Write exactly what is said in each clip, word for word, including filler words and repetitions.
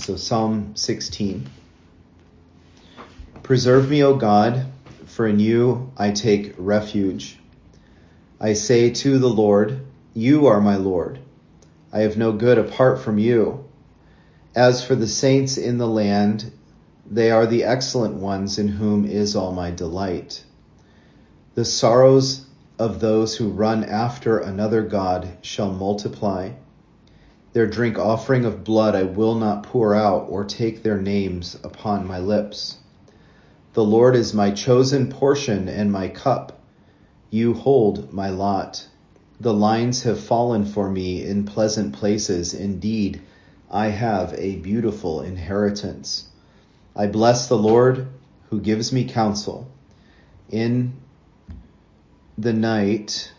So Psalm sixteen. Preserve me, O God, for in you I take refuge. I say to the Lord, you are my Lord. I have no good apart from you. As for the saints in the land, they are the excellent ones in whom is all my delight. The sorrows of those who run after another God shall multiply. Their drink offering of blood I will not pour out or take their names upon my lips. The Lord is my chosen portion and my cup. You hold my lot. The lines have fallen for me in pleasant places. Indeed, I have a beautiful inheritance. I bless the Lord who gives me counsel. In the night,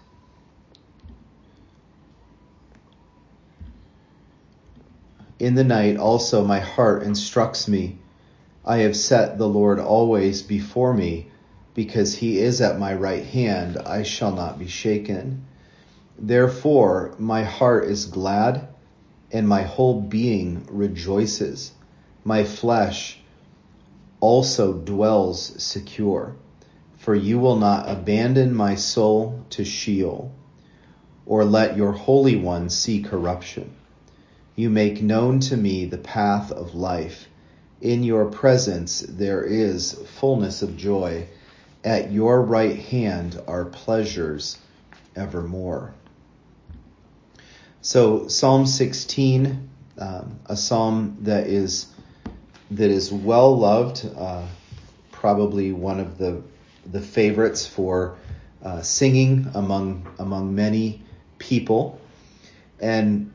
in the night also my heart instructs me. I have set the Lord always before me, because he is at my right hand, I shall not be shaken. Therefore my heart is glad, and my whole being rejoices. My flesh also dwells secure, for you will not abandon my soul to Sheol, or let your Holy One see corruption. You make known to me the path of life. In your presence there is fullness of joy. At your right hand are pleasures evermore. So Psalm sixteen, um, a psalm that is that is well loved, uh, probably one of the the favorites for uh, singing among among many people, and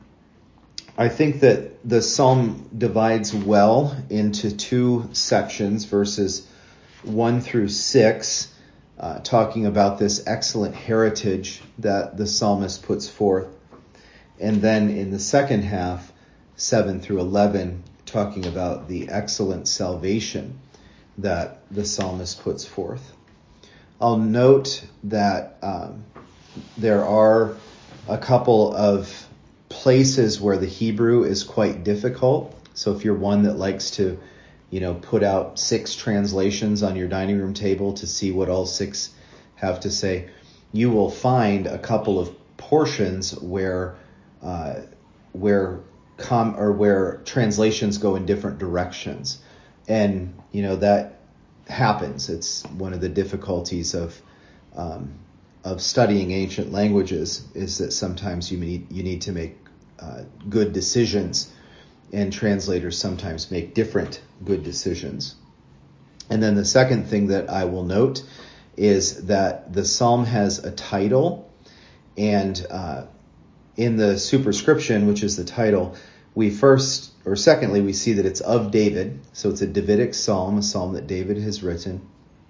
I think that the psalm divides well into two sections, verses one through six, uh, talking about this excellent heritage that the psalmist puts forth. And then in the second half, seven through eleven, talking about the excellent salvation that the psalmist puts forth. I'll note that um, there are a couple of places where the Hebrew is quite difficult. So if you're one that likes to, you know, put out six translations on your dining room table to see what all six have to say, you will find a couple of portions where uh, where com or where translations go in different directions, and you know that happens. It's one of the difficulties of um, of studying ancient languages, is that sometimes you need you need to make uh, good decisions, and translators sometimes make different good decisions. And then the second thing that I will note is that the psalm has a title, and uh, in the superscription, which is the title, we first, or secondly, we see that it's of David. So it's a Davidic psalm, a psalm that David has written.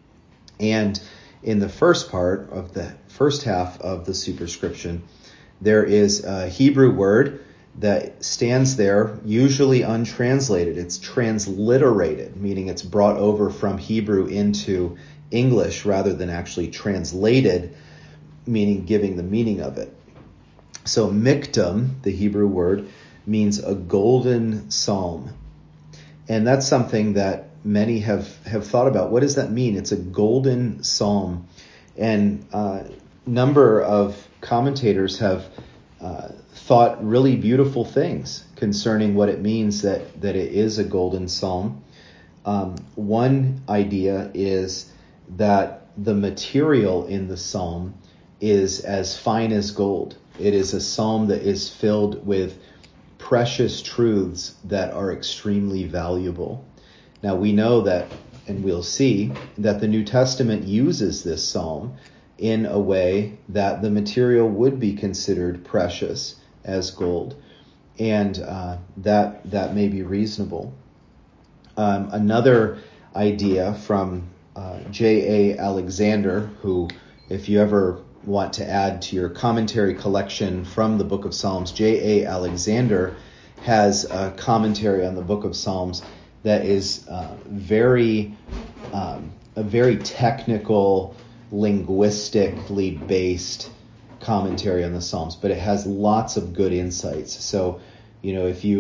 And in the first part of the first half of the superscription, there is a Hebrew word that stands there, usually untranslated. It's transliterated, meaning it's brought over from Hebrew into English rather than actually translated, meaning giving the meaning of it. So miktam, the Hebrew word, means a golden psalm. And that's something that many have, have thought about. What does that mean? It's a golden psalm. And a uh, number of commentators have uh, thought really beautiful things concerning what it means that, that it is a golden psalm. Um, one idea is that the material in the psalm is as fine as gold. It is a psalm that is filled with precious truths that are extremely valuable. Now we know that, and we'll see, that the New Testament uses this psalm in a way that the material would be considered precious as gold. And uh, that that may be reasonable. Um, another idea from uh, J A Alexander, who, if you ever want to add to your commentary collection from the Book of Psalms, J A Alexander has a commentary on the Book of Psalms that is uh, very, um, a very technical, linguistically based commentary on the Psalms, but it has lots of good insights. So, you know, if you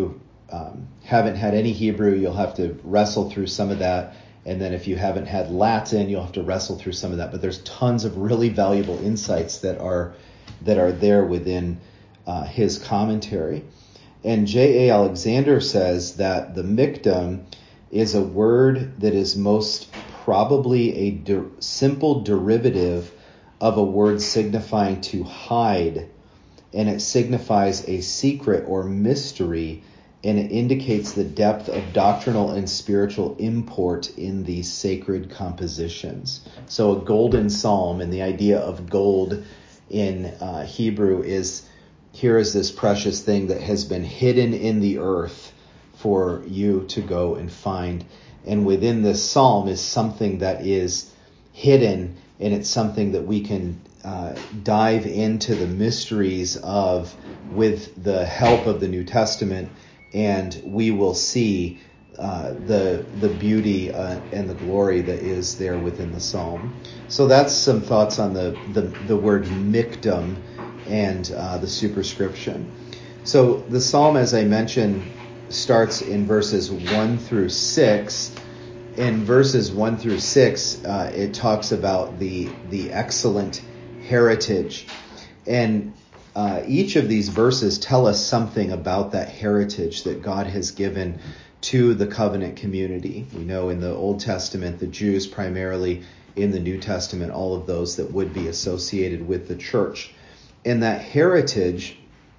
um, haven't had any Hebrew, you'll have to wrestle through some of that. And then if you haven't had Latin, you'll have to wrestle through some of that. But there's tons of really valuable insights that are that are there within uh, his commentary. And J A. Alexander says that the mikdam is a word that is most probably a de- simple derivative of a word signifying to hide, and it signifies a secret or mystery, and it indicates the depth of doctrinal and spiritual import in these sacred compositions. So a golden psalm, and the idea of gold in uh, Hebrew is, here is this precious thing that has been hidden in the earth for you to go and find. And within this psalm is something that is hidden, and it's something that we can uh, dive into the mysteries of with the help of the New Testament, and we will see uh, the the beauty uh, and the glory that is there within the psalm. So that's some thoughts on the the, the word mikdam and uh, the superscription. So the psalm, as I mentioned, starts in verses one through six. In verses one through six, uh, it talks about the the excellent heritage. And uh, each of these verses tell us something about that heritage that God has given to the covenant community. We know in the Old Testament, the Jews primarily, in the New Testament, all of those that would be associated with the church. And that heritage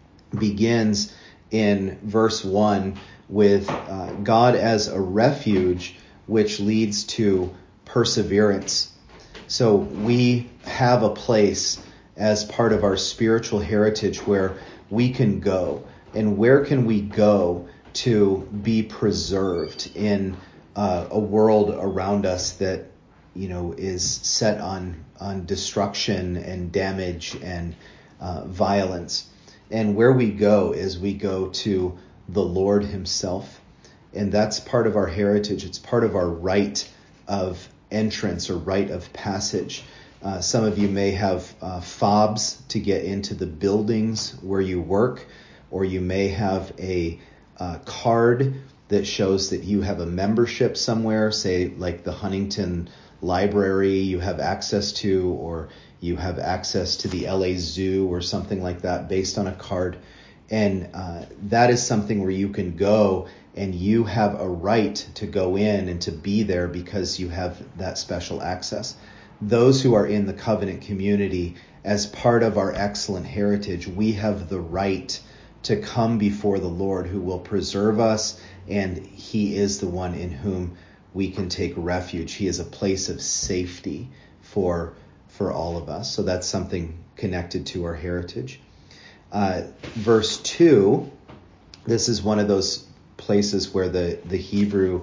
begins in verse one with uh, God as a refuge, which leads to perseverance. So we have a place as part of our spiritual heritage where we can go. And where can we go to be preserved in uh, a world around us that, you know, is set on, on destruction and damage and uh, violence? And where we go is we go to the Lord himself. And that's part of our heritage. It's part of our rite of entrance or rite of passage. Uh, some of you may have uh, fobs to get into the buildings where you work, or you may have a uh, card that shows that you have a membership somewhere, say like the Huntington Library you have access to, or you have access to the L A Zoo or something like that based on a card. And uh, that is something where you can go and you have a right to go in and to be there because you have that special access. Those who are in the covenant community, as part of our excellent heritage, we have the right to come before the Lord, who will preserve us, and he is the one in whom we can take refuge. He is a place of safety for for all of us. So that's something connected to our heritage. Uh, verse two, this is one of those places where the, the Hebrew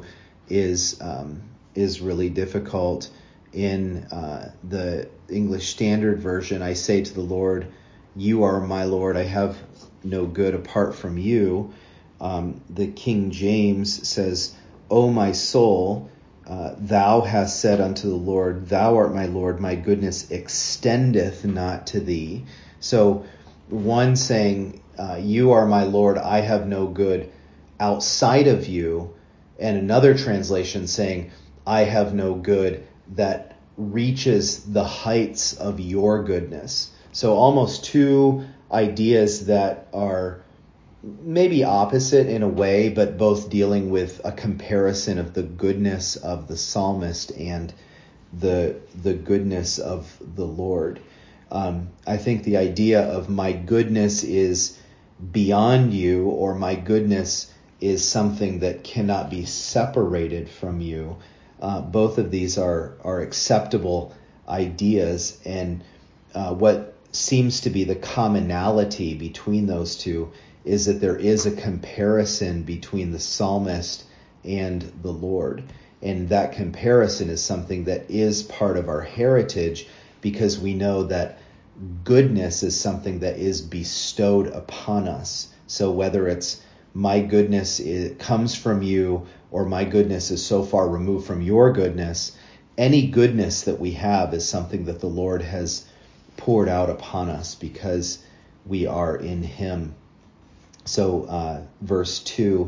is um, is really difficult. In uh, the English Standard Version, I say to the Lord, you are my Lord, I have no good apart from you. Um, the King James says, O my soul, uh, thou hast said unto the Lord, thou art my Lord, my goodness extendeth not to thee. So one saying, uh, you are my Lord, I have no good outside of you, and another translation saying, I have no good that reaches the heights of your goodness. So almost two ideas that are maybe opposite in a way, but both dealing with a comparison of the goodness of the psalmist and the the goodness of the Lord. Um, I think the idea of my goodness is beyond you, or my goodness is something that cannot be separated from you. Uh, both of these are, are acceptable ideas, and uh, what seems to be the commonality between those two is that there is a comparison between the psalmist and the Lord. And that comparison is something that is part of our heritage, because we know that goodness is something that is bestowed upon us. So whether it's my goodness it comes from you, or my goodness is so far removed from your goodness, any goodness that we have is something that the Lord has poured out upon us because we are in him. So uh, verse two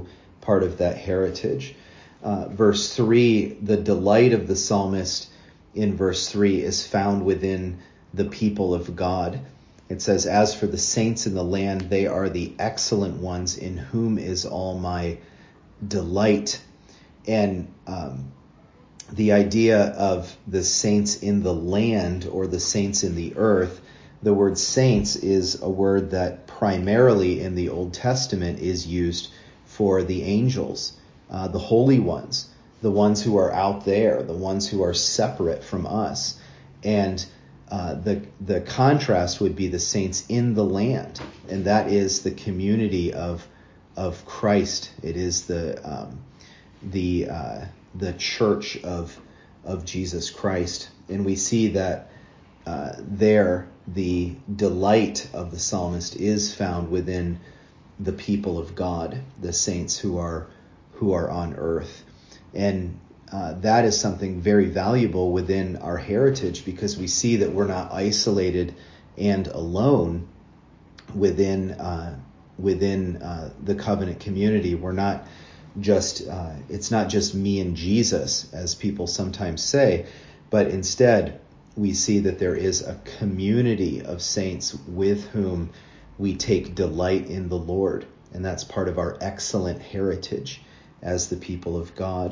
part of that heritage. Uh, verse three, the delight of the psalmist in verse three is found within the people of God. It says, as for the saints in the land, they are the excellent ones in whom is all my delight. And um, the idea of the saints in the land or the saints in the earth, the word saints is a word that primarily in the Old Testament is used for the angels, uh, the holy ones, the ones who are out there, the ones who are separate from us. And uh, the the contrast would be the saints in the land, and that is the community of of Christ. It is the um, the uh, the church of of Jesus Christ, and we see that uh, there the delight of the psalmist is found within the people of God, the saints who are who are on earth. And uh, that is something very valuable within our heritage, because we see that we're not isolated and alone within uh, within uh, the covenant community. We're not just uh, it's not just me and Jesus, as people sometimes say, but instead we see that there is a community of saints with whom we take delight in the Lord, and that's part of our excellent heritage as the people of God.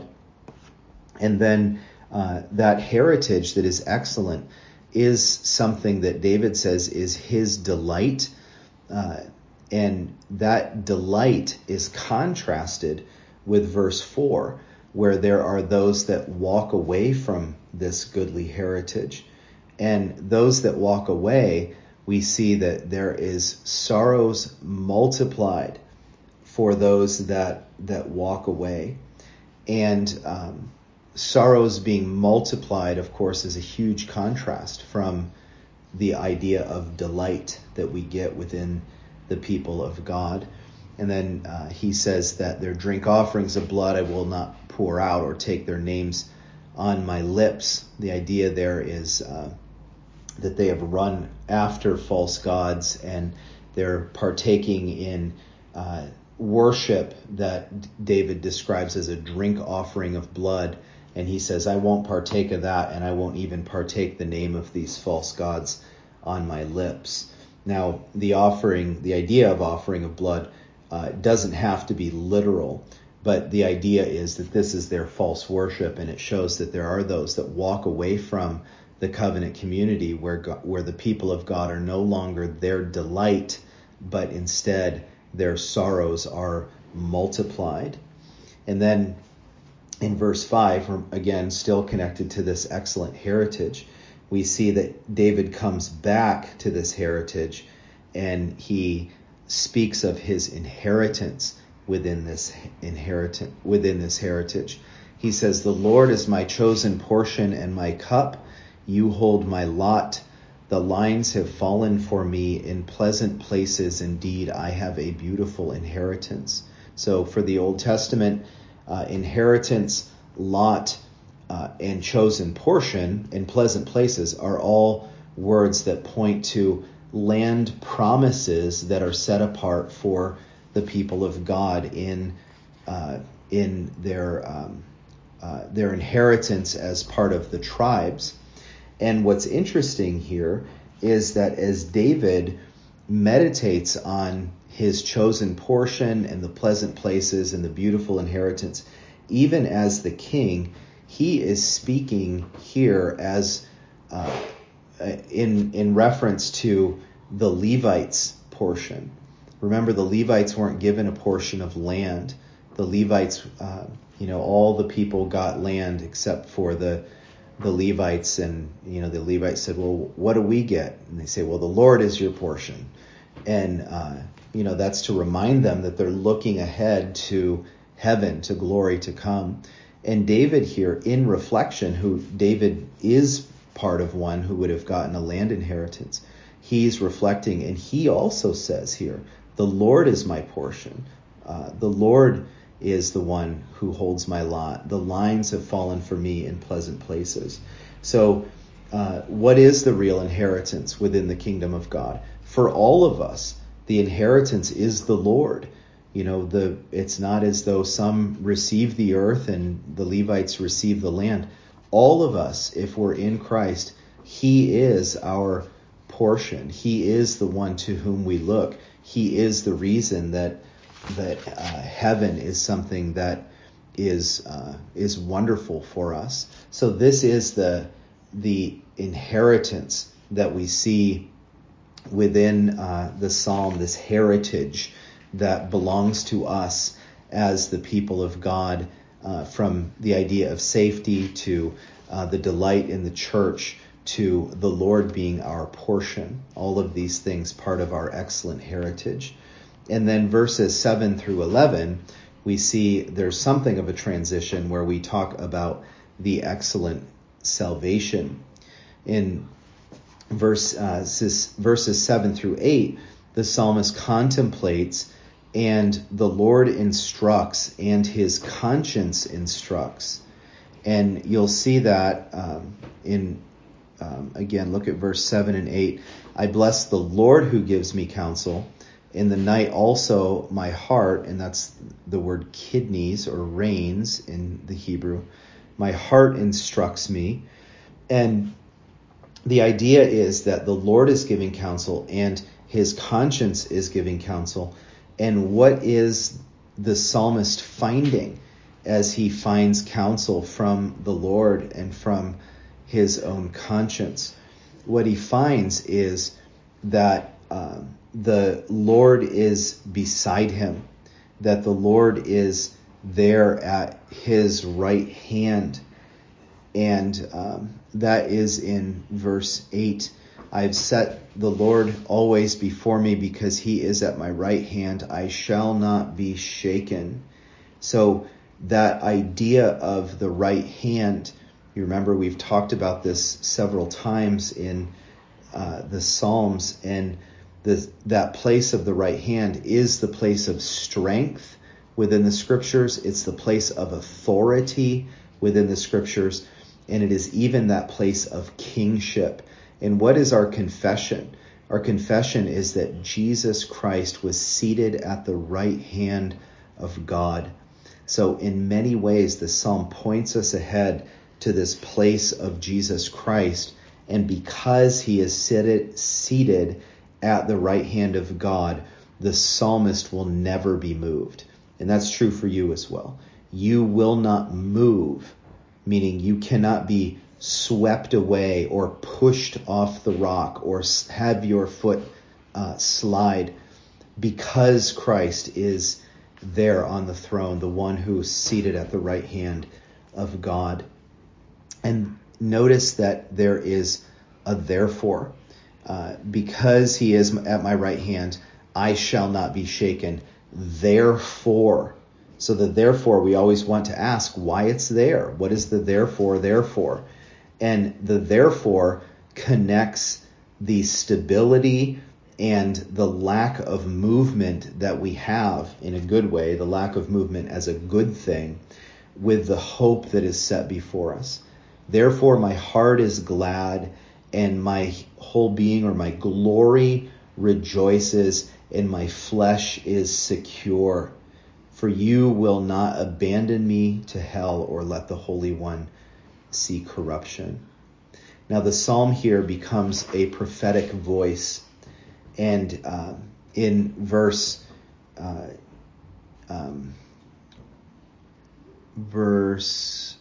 And then uh, that heritage that is excellent is something that David says is his delight, uh, and that delight is contrasted with verse four, where there are those that walk away from this goodly heritage. And those that walk away, we see that there is sorrows multiplied for those that that walk away. And um, sorrows being multiplied, of course, is a huge contrast from the idea of delight that we get within the people of God. And then uh, he says that their drink offerings of blood I will not pour out, or take their names on my lips. The idea there is uh, that they have run after false gods, and they're partaking in uh, worship that David describes as a drink offering of blood. And he says, I won't partake of that, and I won't even partake the name of these false gods on my lips. Now, the offering, the idea of offering of blood uh, doesn't have to be literal, but the idea is that this is their false worship, and it shows that there are those that walk away from the covenant community where God, where the people of God are no longer their delight, but instead their sorrows are multiplied. And then in verse five, again, still connected to this excellent heritage, we see that David comes back to this heritage, and he speaks of his inheritance within this inheritance within this heritage. He says, the Lord is my chosen portion and my cup. You hold my lot. The lines have fallen for me in pleasant places. Indeed, I have a beautiful inheritance. So for the Old Testament, uh, inheritance, lot, uh, and chosen portion in pleasant places are all words that point to land promises that are set apart for the people of God in uh, in their um, uh, their inheritance as part of the tribes. And what's interesting here is that as David meditates on his chosen portion and the pleasant places and the beautiful inheritance, even as the king, he is speaking here as uh, in in reference to the Levites' portion. Remember, the Levites weren't given a portion of land. The Levites, uh, you know, all the people got land except for the the Levites. And, you know, the Levites said, well, what do we get? And they say, well, the Lord is your portion. And, uh, you know, that's to remind them that they're looking ahead to heaven, to glory to come. And David here, in reflection, who David is part of one who would have gotten a land inheritance, he's reflecting, and he also says here, the Lord is my portion. Uh, the Lord is the one who holds my lot. The lines have fallen for me in pleasant places. So uh, what is the real inheritance within the kingdom of God? For all of us, the inheritance is the Lord. You know, the it's not as though some receive the earth and the Levites receive the land. All of us, if we're in Christ, he is our portion. He is the one to whom we look. He is the reason that that uh, heaven is something that is uh, is wonderful for us. So this is the the inheritance that we see within uh, the psalm, this heritage that belongs to us as the people of God, uh, from the idea of safety to uh, the delight in the church to the Lord being our portion. All of these things part of our excellent heritage. And then verses seven through eleven, we see there's something of a transition where we talk about the excellent salvation. In verse uh, verses seven through eight, the psalmist contemplates, and the Lord instructs, and his conscience instructs. And you'll see that um, in, um, again, look at verse seven and eight. I bless the Lord who gives me counsel. In the night also my heart, and that's the word kidneys or reins in the Hebrew, my heart instructs me. And the idea is that the Lord is giving counsel and his conscience is giving counsel. And what is the psalmist finding as he finds counsel from the Lord and from his own conscience? What he finds is that um, the Lord is beside him, that the Lord is there at his right hand. And um, that is in verse eight. I've set the Lord always before me because he is at my right hand. I shall not be shaken. So that idea of the right hand, you remember we've talked about this several times in uh, the Psalms, and the, that place of the right hand is the place of strength within the scriptures. It's the place of authority within the scriptures. And it is even that place of kingship. And what is our confession? Our confession is that Jesus Christ was seated at the right hand of God. So in many ways, the psalm points us ahead to this place of Jesus Christ. And because he is seated, seated at the right hand of God, the psalmist will never be moved. And that's true for you as well. You will not move, meaning you cannot be swept away or pushed off the rock or have your foot uh, slide, because Christ is there on the throne, the one who is seated at the right hand of God. And notice that there is a therefore. Uh, because he is at my right hand, I shall not be shaken. Therefore. So the therefore, we always want to ask why it's there. What is the therefore, therefore? And the therefore connects the stability and the lack of movement that we have in a good way, the lack of movement as a good thing, with the hope that is set before us. Therefore, my heart is glad and my whole being, or my glory, rejoices, and my flesh is secure. For you will not abandon me to hell or let the Holy One see corruption. Now the psalm here becomes a prophetic voice. And uh, in verse uh, um, verse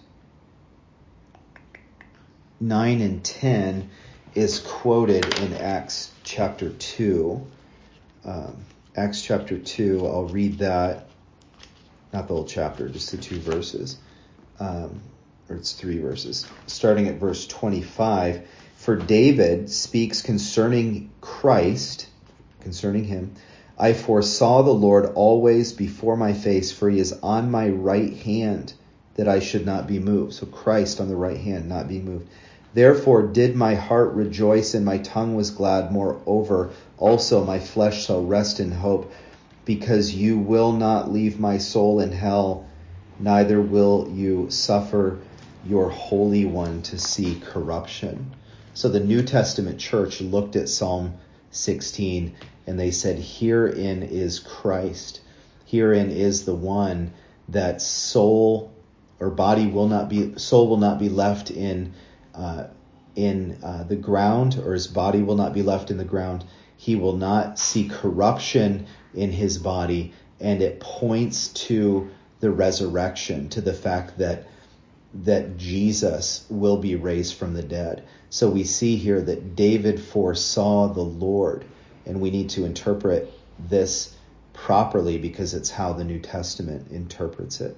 nine and ten is quoted in Acts chapter two. Um, Acts chapter two, I'll read that. Not the whole chapter, just the two verses. Um, or it's three verses. Starting at verse twenty-five. For David speaks concerning Christ, concerning him. I foresaw the Lord always before my face, for he is on my right hand, that I should not be moved. So Christ on the right hand, not be moved. Therefore did my heart rejoice and my tongue was glad. Moreover, also my flesh shall rest in hope, because you will not leave my soul in hell, neither will you suffer your Holy One to see corruption. So the New Testament church looked at Psalm sixteen and they said, herein is Christ. herein is the one that soul or body will not be, soul will not be left in uh, in uh, the ground, or his body will not be left in the ground. He will not see corruption in his body, and it points to the resurrection, to the fact that that Jesus will be raised from the dead. So we see here that David foresaw the Lord, and we need to interpret this properly because it's how the New Testament interprets it.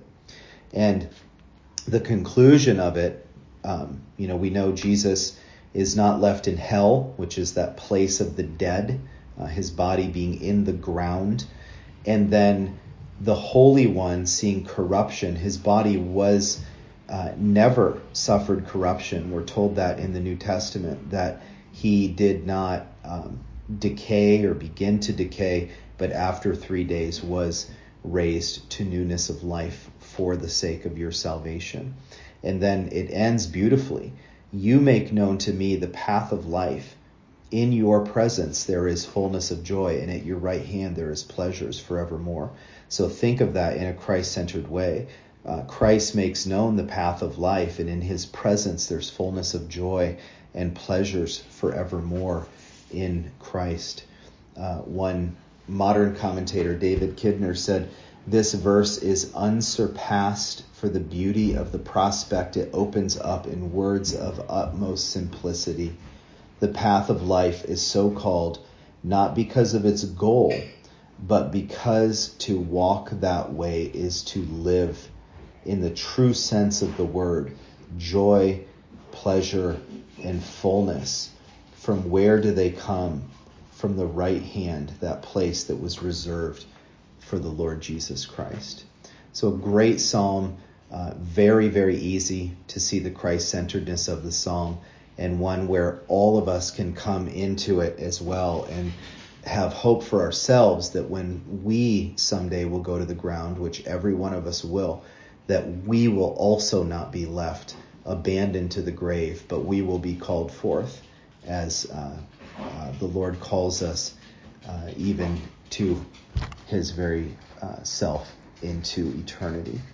And the conclusion of it, um, you know, we know Jesus is not left in hell, which is that place of the dead, uh, his body being in the ground. And then the Holy One seeing corruption, his body was uh, never suffered corruption. We're told that in the New Testament, that he did not um, decay or begin to decay, but after three days was raised to newness of life for the sake of your salvation. And then it ends beautifully. You make known to me the path of life. In your presence there is fullness of joy, and at your right hand there is pleasures forevermore. So think of that in a Christ-centered way. Uh, Christ makes known the path of life, and in his presence there's fullness of joy and pleasures forevermore in Christ. Uh, one modern commentator, David Kidner, said, "This verse is unsurpassed for the beauty of the prospect it opens up in words of utmost simplicity. The path of life is so called not because of its goal, but because to walk that way is to live in the true sense of the word, joy, pleasure, and fullness. From where do they come? From the right hand, that place that was reserved for the Lord Jesus Christ." So a great psalm, uh, very, very easy to see the Christ-centeredness of the psalm, and one where all of us can come into it as well and have hope for ourselves that when we someday will go to the ground, which every one of us will, that we will also not be left abandoned to the grave, but we will be called forth as uh, uh, the Lord calls us uh, even to his very uh, self into eternity.